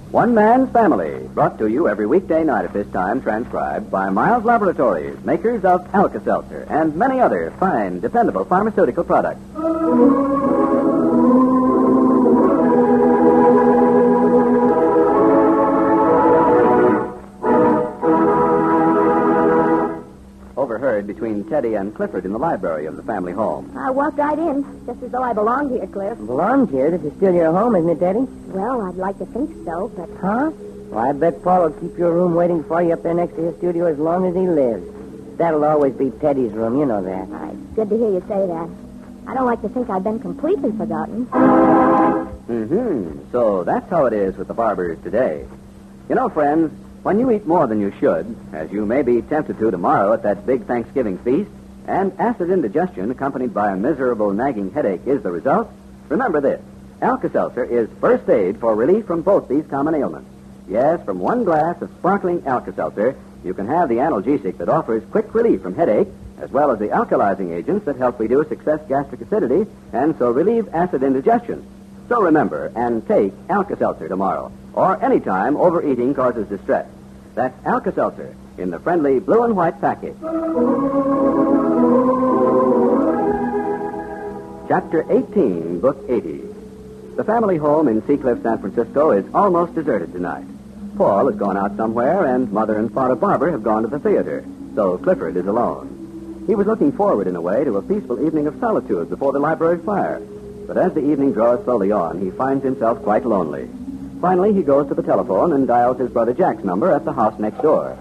One Man's Family, brought to you every weekday night at this time, transcribed by Miles Laboratories, makers of Alka-Seltzer, and many other fine, dependable pharmaceutical products. Overheard between Teddy and Clifford in the library of the family home. I walked right in, just as though I belonged here, Cliff. Belongs here? This is still your home, isn't it, Teddy? Well, I'd like to think so, but... Huh? Well, I bet Paul will keep your room waiting for you up there next to his studio as long as he lives. That'll always be Teddy's room, you know that. It's good to hear you say that. I don't like to think I've been completely forgotten. So that's how it is with the barbers today. You know, friends, when you eat more than you should, as you may be tempted to tomorrow at that big Thanksgiving feast, and acid indigestion accompanied by a miserable nagging headache is the result, remember this. Alka-Seltzer is first aid for relief from both these common ailments. Yes, from one glass of sparkling Alka-Seltzer, you can have the analgesic that offers quick relief from headache, as well as the alkalizing agents that help reduce excess gastric acidity and so relieve acid indigestion. So remember and take Alka-Seltzer tomorrow, or any time overeating causes distress. That's Alka-Seltzer in the friendly blue and white package. Chapter 18, Book 80. The family home in Seacliff, San Francisco is almost deserted tonight. Paul has gone out somewhere, and Mother and Father Barber have gone to the theater, so Clifford is alone. He was looking forward, in a way, to a peaceful evening of solitude before the library fire. But as the evening draws slowly on, he finds himself quite lonely. Finally, he goes to the telephone and dials his brother Jack's number at the house next door.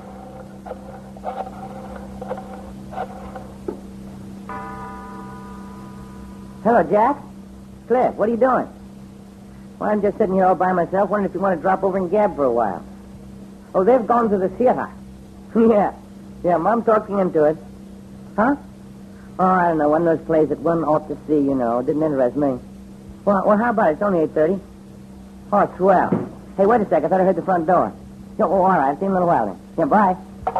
Hello, Jack. Cliff, what are you doing? Well, I'm just sitting here all by myself, wondering if you want to drop over and gab for a while. Oh, they've gone to the theater. Yeah, Mom talked me into it. Huh? Oh, I don't know, one of those plays that one ought to see, you know. It didn't interest me. Well, how about it? It's only 8:30. Oh, swell. Hey, wait a sec. I thought I heard the front door. Oh, all right. I'll see you in a little while then. Yeah, bye.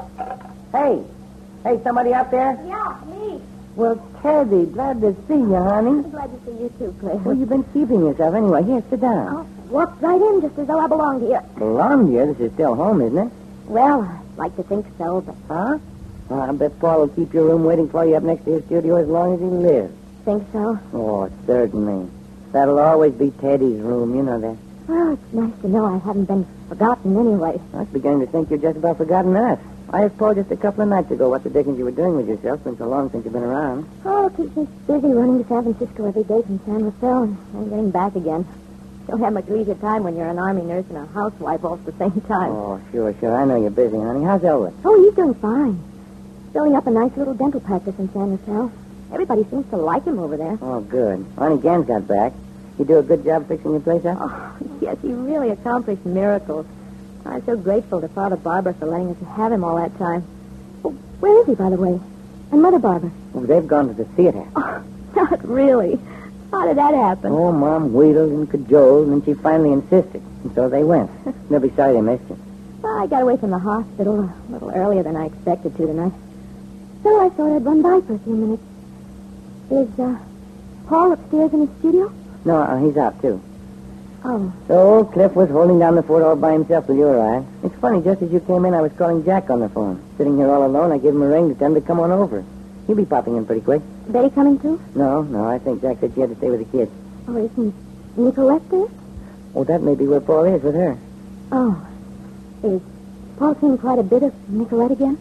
Hey, somebody out there? Yeah, me. Well, Teddy, glad to see you, honey. I'm glad to see you too, Cliff. Well, you've been keeping yourself anyway. Here, sit down. Oh, walked right in just as though I belonged here. Belonged here? This is still home, isn't it? Well, I'd like to think so, but... Huh? Well, I bet Paul will keep your room waiting for you up next to his studio as long as he lives. Think so? Oh, certainly. That'll always be Teddy's room, you know that. Well, it's nice to know I haven't been forgotten anyway. I was beginning to think you're just about forgotten us. I asked Paul just a couple of nights ago what the dickens you were doing with yourself. It's been so long since you've been around. Oh, it keeps me busy running to San Francisco every day from San Rafael and getting back again. Don't have much leisure time when you're an army nurse and a housewife all at the same time. Oh, sure. I know you're busy, honey. How's Elwood? Oh, he's doing fine. Building up a nice little dental practice in San Rafael. Everybody seems to like him over there. Oh, good. Arnie Gans got back. You do a good job fixing your place up? Oh, yes, he really accomplished miracles. I'm so grateful to Father Barber for letting us have him all that time. Oh, where is he, by the way? And Mother Barber? Oh, they've gone to the theater. Oh, not really. How did that happen? Oh, Mom wheedled and cajoled, and she finally insisted. And so they went. They'll be sorry they missed you. Well, I got away from the hospital a little earlier than I expected to tonight. So I thought I'd run by for a few minutes. Is, Paul upstairs in his studio? No, he's out, too. Oh. So Cliff was holding down the fort all by himself till you arrived. It's funny, just as you came in, I was calling Jack on the phone. Sitting here all alone, I gave him a ring to tell him to come on over. He'll be popping in pretty quick. Betty coming too? No, I think Jack said she had to stay with the kids. Oh, isn't Nicolette there? Oh, that may be where Paul is with her. Oh. Is Paul seen quite a bit of Nicolette again?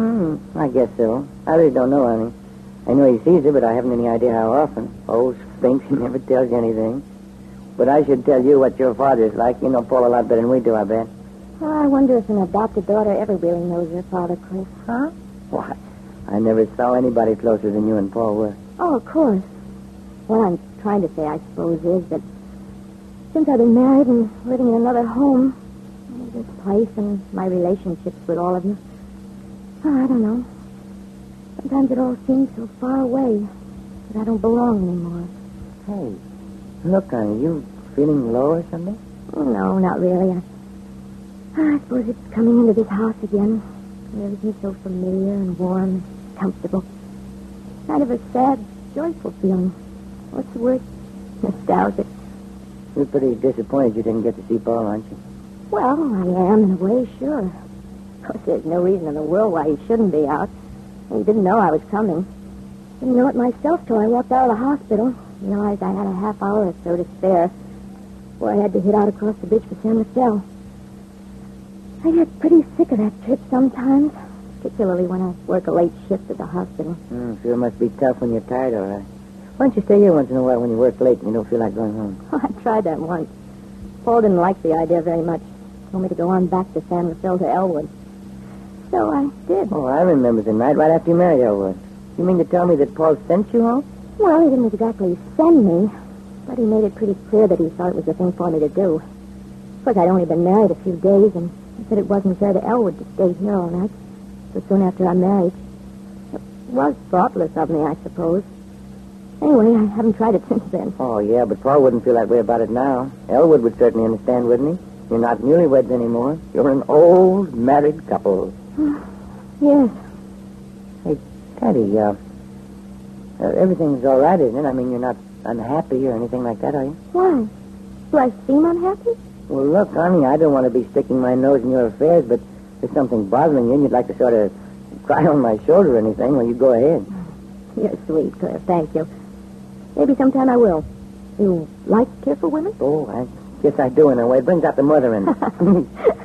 I guess so. I really don't know, honey. I know he sees her, but I haven't any idea how often. Oh, Sphinx, he never tells you anything. But I should tell you what your father's like. You know Paul a lot better than we do, I bet. Oh, I wonder if an adopted daughter ever really knows her father, Cliff. Huh? What? I never saw anybody closer than you and Paul were. Oh, of course. What I'm trying to say, I suppose, is that since I've been married and living in another home, this place and my relationships with all of you, I don't know. Sometimes it all seems so far away that I don't belong anymore. Hey, look, honey, you feeling low or something? Oh, no, not really. I suppose it's coming into this house again. Everything's so familiar and warm and comfortable. Kind of a sad, joyful feeling. What's the word? Nostalgic. You're pretty disappointed you didn't get to see Paul, aren't you? Well, I am in a way, sure. Of course, there's no reason in the world why he shouldn't be out. He didn't know I was coming. Didn't know it myself till I walked out of the hospital. Realized I had a half hour or so to spare before I had to head out across the bridge for San Rafael. I get pretty sick of that trip sometimes, particularly when I work a late shift at the hospital. Sure must be tough when you're tired, all right. Why don't you stay here once in a while when you work late and you don't feel like going home? I tried that once. Paul didn't like the idea very much. He told me to go on back to San Rafael to Elwood. So I did. Oh, I remember the night right after you married Elwood. You mean to tell me that Paul sent you home? Well, he didn't exactly send me, but he made it pretty clear that he thought it was the thing for me to do. Of course, I'd only been married a few days, and he said it wasn't fair to Elwood to stay here all night, so soon after our marriage. It was thoughtless of me, I suppose. Anyway, I haven't tried it since then. Oh, yeah, but Paul wouldn't feel that way about it now. Elwood would certainly understand, wouldn't he? You're not newlyweds anymore. You're an old married couple. Yes. Hey, Teddy, everything's all right, isn't it? I mean, you're not unhappy or anything like that, are you? Why? Do I seem unhappy? Well, look, honey, I don't want to be sticking my nose in your affairs, but if there's something bothering you and you'd like to sort of cry on my shoulder or anything, well, you go ahead. You're sweet, Claire. Thank you. Maybe sometime I will. You like Careful Women? Oh, I guess I do in a way. It brings out the mother in me.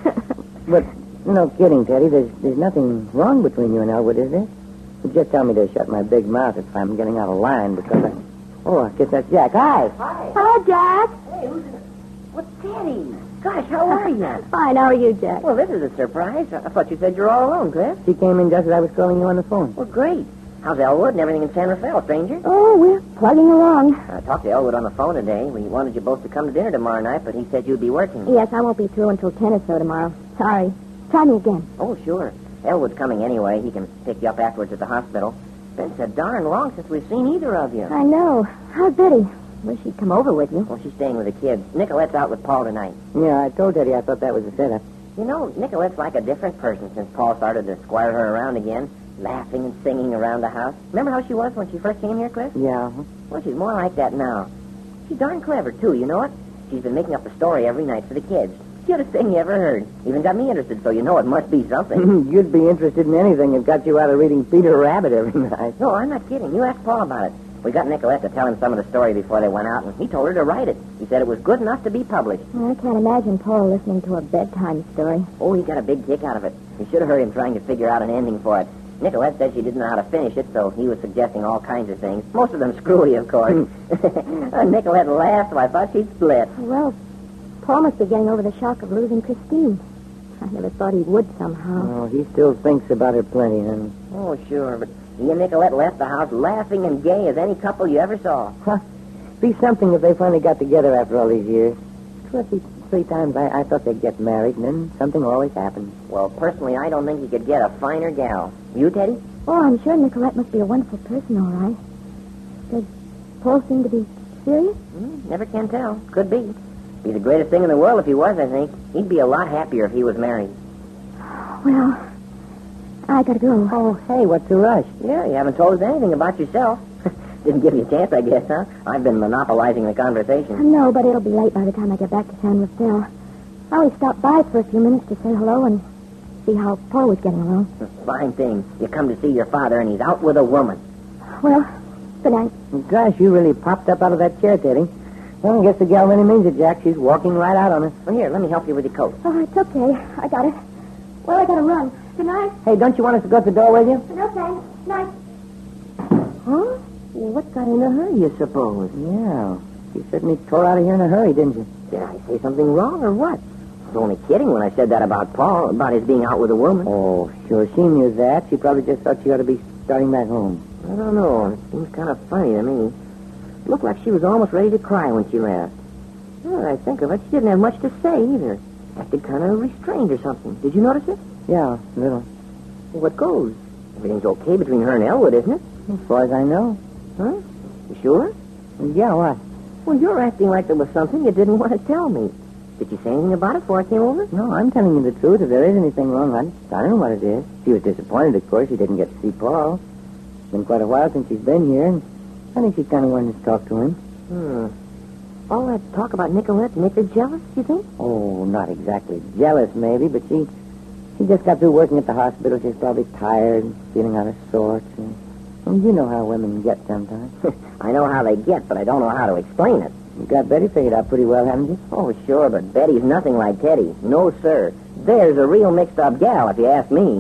But, no kidding, Teddy. There's nothing wrong between you and Elwood, is there? You just tell me to shut my big mouth if I'm getting out of line because I... Oh, I guess that's Jack. Hi. Hi. Hello, Jack. Hey, who's it? What's Teddy? Gosh, how are you? Fine. How are you, Jack? Well, this is a surprise. I thought you said you're all alone, Cliff. She came in just as I was calling you on the phone. Well, great. How's Elwood and everything in San Rafael, stranger? Oh, we're plugging along. I talked to Elwood on the phone today. We wanted you both to come to dinner tomorrow night, but he said you'd be working. Yes, I won't be through until 10 or so tomorrow. Sorry. Try me again. Oh, sure. Elwood's coming anyway. He can pick you up afterwards at the hospital. Been so darn long since we've seen either of you. I know. How's Betty? Wish she'd come over with you. Well, she's staying with the kids. Nicolette's out with Paul tonight. Yeah, I told Teddy I thought that was a setup. You know, Nicolette's like a different person since Paul started to squire her around again, laughing and singing around the house. Remember how she was when she first came here, Cliff? Yeah. Well, she's more like that now. She's darn clever, too, you know it? She's been making up a story every night for the kids. Cutest thing you ever heard. Even got me interested, so you know it must be something. You'd be interested in anything that got you out of reading Peter Rabbit every night. No, I'm not kidding. You ask Paul about it. We got Nicolette to tell him some of the story before they went out, and he told her to write it. He said it was good enough to be published. I can't imagine Paul listening to a bedtime story. Oh, he got a big kick out of it. You should have heard him trying to figure out an ending for it. Nicolette said she didn't know how to finish it, so he was suggesting all kinds of things. Most of them screwy, of course. Nicolette laughed, so I thought she'd split. Well, Paul must be getting over the shock of losing Christine. I never thought he would somehow. Oh, he still thinks about her plenty, honey. Oh, sure, but he and Nicolette left the house laughing and gay as any couple you ever saw. Huh. Be something if they finally got together after all these years. 3 times I thought they'd get married, and then something always happens. Well, personally, I don't think you could get a finer gal. You, Teddy? Oh, I'm sure Nicolette must be a wonderful person, all right. Does Paul seem to be serious? Never can tell. Could be. Be the greatest thing in the world if he was, I think. He'd be a lot happier if he was married. Well, I gotta go. Oh, hey, what's the rush? Yeah, you haven't told us anything about yourself. Didn't give you a chance, I guess, huh? I've been monopolizing the conversation. No, but it'll be late by the time I get back to San Rafael. I always stop by for a few minutes to say hello and see how Paul was getting along. Fine thing. You come to see your father, and he's out with a woman. Well, good night. Gosh, you really popped up out of that chair, Teddy. Well, I guess the gal really means it, Jack. She's walking right out on us. Well, here, let me help you with your coat. Oh, it's okay. I got it. Well, I gotta run. Good night. Hey, don't you want us to go to the door with you? No, thanks. Night. Huh? Well, what got into her, you suppose? Yeah. You certainly tore out of here in a hurry, didn't you? Did I say something wrong or what? I was only kidding when I said that about Paul, about his being out with a woman. Oh, sure. She knew that. She probably just thought she ought to be starting back home. I don't know. It seems kind of funny to me. Looked like she was almost ready to cry when she left. Now that I think of it, she didn't have much to say either. Acted kind of restrained or something. Did you notice it? Yeah, a little. Well, what goes? Everything's okay between her and Elwood, isn't it? As far as I know. Huh? You sure? Yeah, what? Well, you're acting like there was something you didn't want to tell me. Did you say anything about it before I came over? No, I'm telling you the truth. If there is anything wrong, I don't know what it is. She was disappointed, of course. She didn't get to see Paul. It's been quite a while since she's been here, and I think she's kind of wanting to talk to him. All that talk about Nicolette make her jealous, you think? Oh, not exactly jealous, maybe, but she just got through working at the hospital. She's probably tired, feeling out of sorts. And you know how women get sometimes. I know how they get, but I don't know how to explain it. You got Betty figured out pretty well, haven't you? Oh, sure, but Betty's nothing like Teddy. No, sir. There's a real mixed-up gal, if you ask me.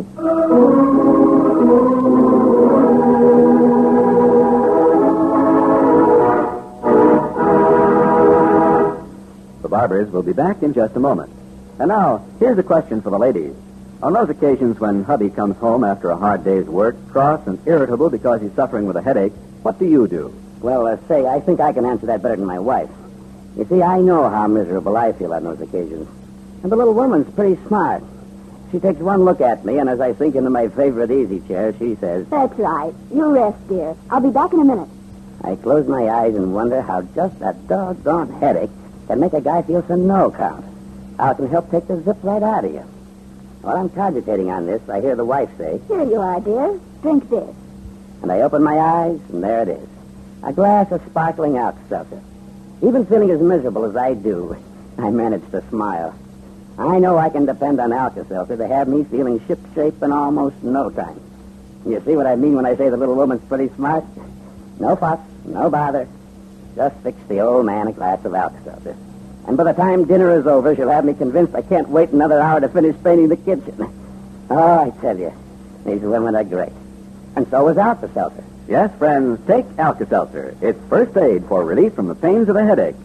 The Barbers will be back in just a moment. And now, here's a question for the ladies. On those occasions when hubby comes home after a hard day's work, cross and irritable because he's suffering with a headache, what do you do? Well, say, I think I can answer that better than my wife. You see, I know how miserable I feel on those occasions. And the little woman's pretty smart. She takes one look at me, and as I sink into my favorite easy chair, she says, That's right. You rest, dear. I'll be back in a minute. I close my eyes and wonder how just that doggone headache can make a guy feel some no count. How it can help take the zip right out of you. While I'm cogitating on this, I hear the wife say, Here you are, dear. Drink this. and I open my eyes, and there it is. A glass of sparkling Alka-Seltzer. Even feeling as miserable as I do, I manage to smile. I know I can depend on Alka-Seltzer to have me feeling shipshape in almost no time. You see what I mean when I say the little woman's pretty smart? No fuss, no bother. Just fix the old man a glass of Alka-Seltzer. And by the time dinner is over, she'll have me convinced I can't wait another hour to finish painting the kitchen. Oh, I tell you, these women are great. And so is Alka-Seltzer. Yes, friends, take Alka-Seltzer. It's first aid for relief from the pains of a headache.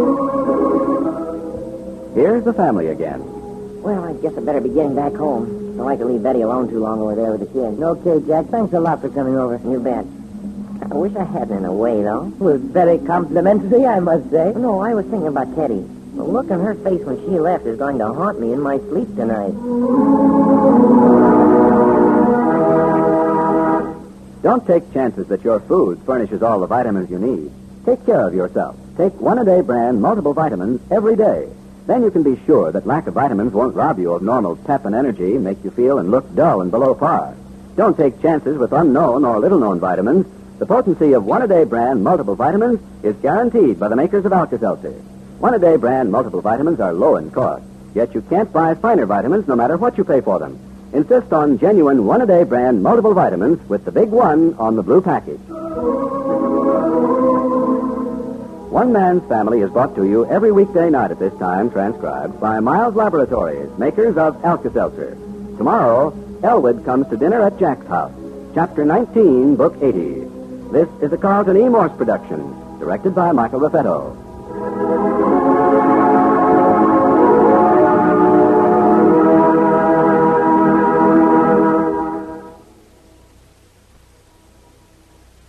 Here's the family again. Well, I guess I better be getting back home. Don't like to leave Betty alone too long over there with the kids. Okay, Jack, thanks a lot for coming over. You bet. I wish I hadn't in a way, though. It was very complimentary, I must say. No, I was thinking about Teddy. The look on her face when she left is going to haunt me in my sleep tonight. Don't take chances that your food furnishes all the vitamins you need. Take care of yourself. Take One-A-Day brand multiple vitamins every day. Then you can be sure that lack of vitamins won't rob you of normal pep and energy, make you feel and look dull and below par. Don't take chances with unknown or little-known vitamins. The potency of One-A-Day brand multiple vitamins is guaranteed by the makers of Alka-Seltzer. One-A-Day brand multiple vitamins are low in cost, yet you can't buy finer vitamins no matter what you pay for them. Insist on genuine One-A-Day brand multiple vitamins with the big one on the blue package. One Man's Family is brought to you every weekday night at this time, transcribed by Miles Laboratories, makers of Alka-Seltzer. Tomorrow, Elwood comes to dinner at Jack's house. Chapter 19, Book 80. This is a Carlton E. Morse production, directed by Michael Raffetto.